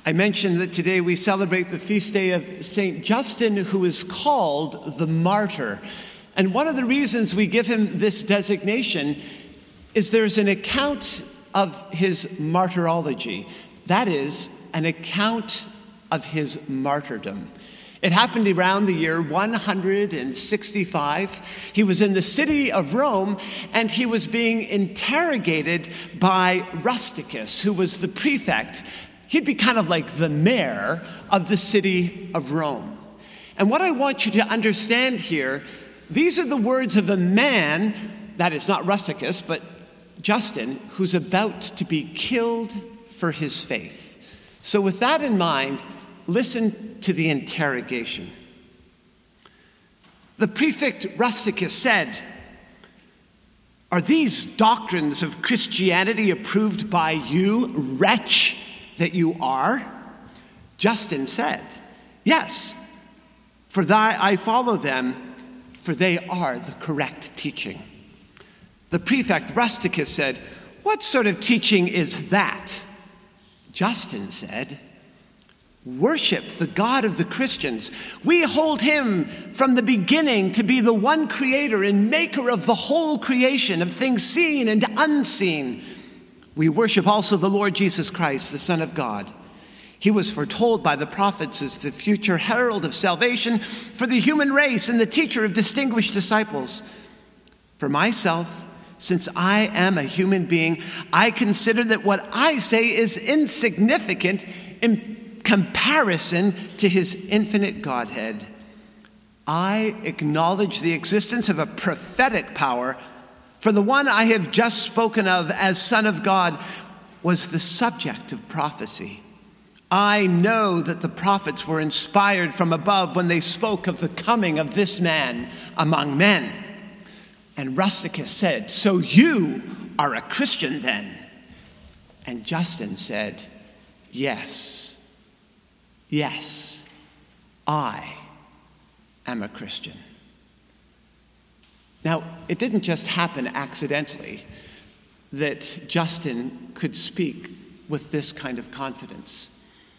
I mentioned that today we celebrate the feast day of St. Justin, who is called the martyr. And one of the reasons we give him this designation is there's an account of his martyrology. That is, an account of his martyrdom. It happened around the year 165. He was in the city of Rome, and he was being interrogated by Rusticus, who was the prefect. He'd be kind of like the mayor of the city of Rome. And what I want you to understand here, these are the words of a man, that is not Rusticus, but Justin, who's about to be killed for his faith. So with that in mind, listen to the interrogation. The prefect Rusticus said, "Are these doctrines of Christianity approved by you, wretch that you are?" Justin said, "Yes, for I follow them, for they are the correct teaching." The prefect Rusticus said, "What sort of teaching is that?" Justin said, "Worship the God of the Christians. We hold him from the beginning to be the one creator and maker of the whole creation, of things seen and unseen. We worship also the Lord Jesus Christ, the Son of God. He was foretold by the prophets as the future herald of salvation for the human race and the teacher of distinguished disciples. For myself, since I am a human being, I consider that what I say is insignificant in comparison to his infinite Godhead. I acknowledge the existence of a prophetic power, for the one I have just spoken of as Son of God was the subject of prophecy. I know that the prophets were inspired from above when they spoke of the coming of this man among men." And Rusticus said, "So you are a Christian then?" And Justin said, Yes, I am a Christian." Now, it didn't just happen accidentally that Justin could speak with this kind of confidence.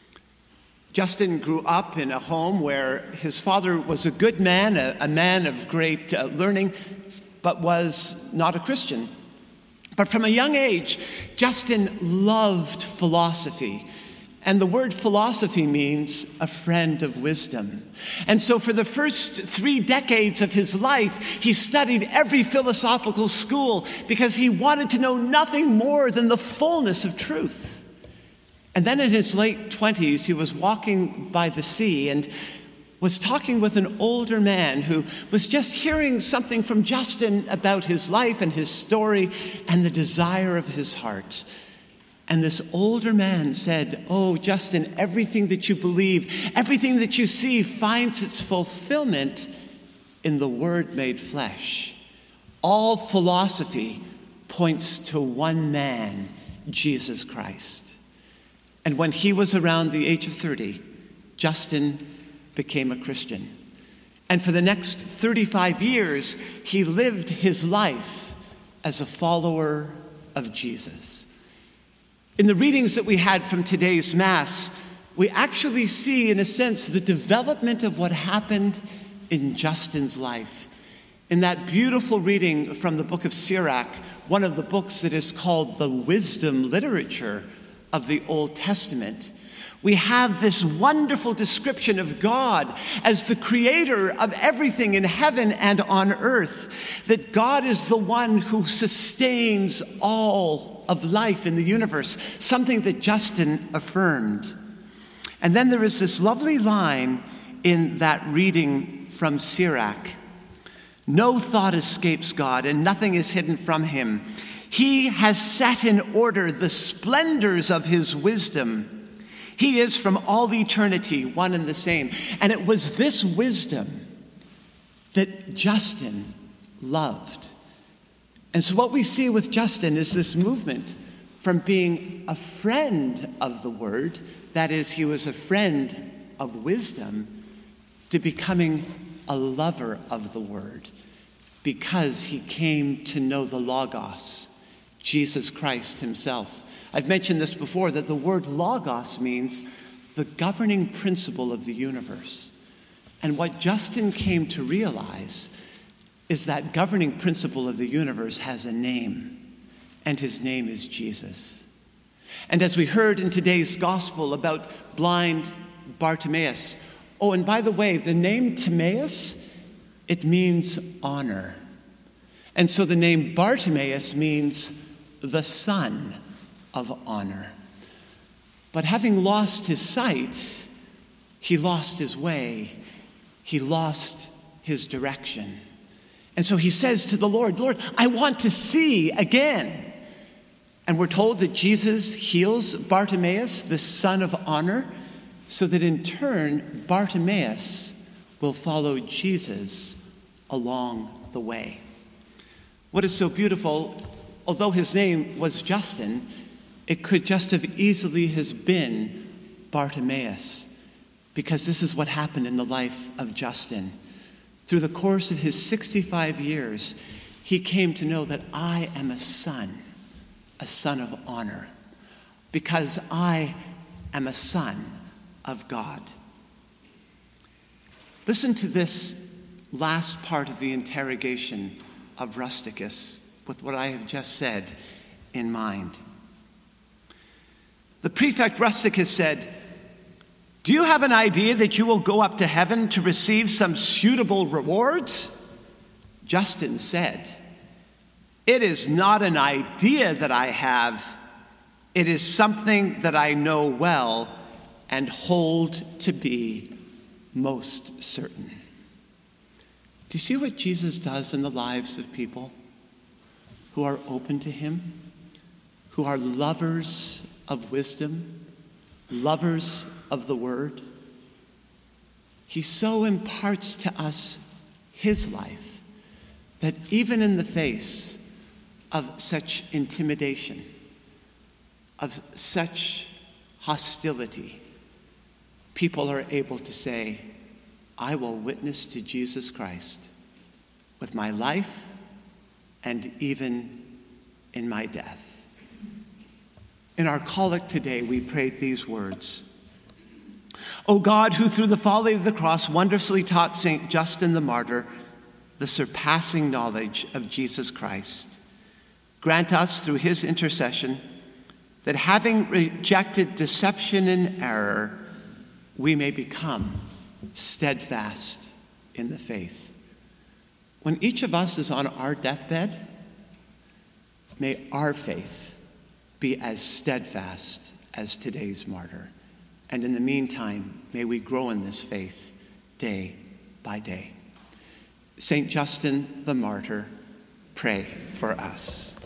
Justin grew up in a home where his father was a good man, a man of great learning, but was not a Christian. But from a young age, Justin loved philosophy. And the word philosophy means a friend of wisdom. And so for the first 3 decades of his life, he studied every philosophical school because he wanted to know nothing more than the fullness of truth. And then in his late 20s, he was walking by the sea and was talking with an older man who was just hearing something from Justin about his life and his story and the desire of his heart. And this older man said, "Oh, Justin, everything that you believe, everything that you see finds its fulfillment in the Word made flesh. All philosophy points to one man, Jesus Christ." And when he was around the age of 30, Justin became a Christian. And for the next 35 years, he lived his life as a follower of Jesus. In the readings that we had from today's Mass, we actually see, in a sense, the development of what happened in Justin's life. In that beautiful reading from the book of Sirach, one of the books that is called the wisdom literature of the Old Testament, we have this wonderful description of God as the creator of everything in heaven and on earth, that God is the one who sustains all of life in the universe, something that Justin affirmed. And then there is this lovely line in that reading from Sirach. "No thought escapes God, and nothing is hidden from him. He has set in order the splendors of his wisdom. He is from all eternity one and the same." And it was this wisdom that Justin loved. And so what we see with Justin is this movement from being a friend of the Word, that is, he was a friend of wisdom, to becoming a lover of the Word, because he came to know the Logos, Jesus Christ himself. I've mentioned this before, that the word Logos means the governing principle of the universe. And what Justin came to realize is that governing principle of the universe has a name, and his name is Jesus. And as we heard in today's gospel about blind Bartimaeus, oh, and by the way, the name Timaeus, it means honor. And so the name Bartimaeus means the son of honor. But having lost his sight, he lost his way. He lost his direction. And so he says to the Lord, Lord, I want to see again. And we're told that Jesus heals Bartimaeus, the son of honor, so that in turn, Bartimaeus will follow Jesus along the way. What is so beautiful, although his name was Justin, it could just have easily has been Bartimaeus, because this is what happened in the life of Justin. Through the course of his 65 years, he came to know that I am a son of honor, because I am a son of God. Listen to this last part of the interrogation of Rusticus with what I have just said in mind. The prefect Rusticus said, "Do you have an idea that you will go up to heaven to receive some suitable rewards?" Justin said, "It is not an idea that I have. It is something that I know well and hold to be most certain." Do you see what Jesus does in the lives of people who are open to him, who are lovers of wisdom, lovers of the word? He so imparts to us his life that even in the face of such intimidation, of such hostility, people are able to say, I will witness to Jesus Christ with my life and even in my death. In our collect today, we prayed these words. O God, who through the folly of the cross wondrously taught St. Justin the martyr the surpassing knowledge of Jesus Christ, grant us through his intercession that having rejected deception and error, we may become steadfast in the faith. When each of us is on our deathbed, may our faith be as steadfast as today's martyr. And in the meantime, may we grow in this faith day by day. St. Justin the martyr, pray for us.